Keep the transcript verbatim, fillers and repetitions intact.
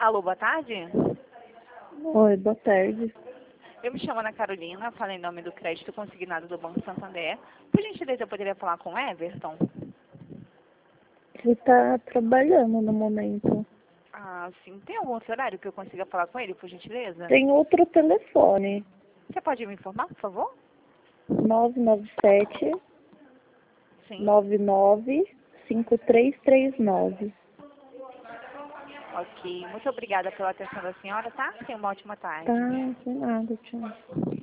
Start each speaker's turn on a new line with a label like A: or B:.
A: Alô, boa tarde.
B: Oi, boa tarde.
A: Eu me chamo Ana Carolina, falo em nome do crédito consignado do Banco Santander. Por gentileza, eu poderia falar com o Everton?
B: Ele tá trabalhando no momento.
A: Ah, sim. Tem algum outro horário que eu consiga falar com ele, por gentileza?
B: Tem outro telefone,
A: Você pode me informar, por favor?
B: nove nove sete,
A: Sim.
B: nove nove cinco três três nove.
A: Ok. Muito obrigada pela atenção da senhora, tá? Tenha uma ótima tarde.
B: Tá, de nada, tchau.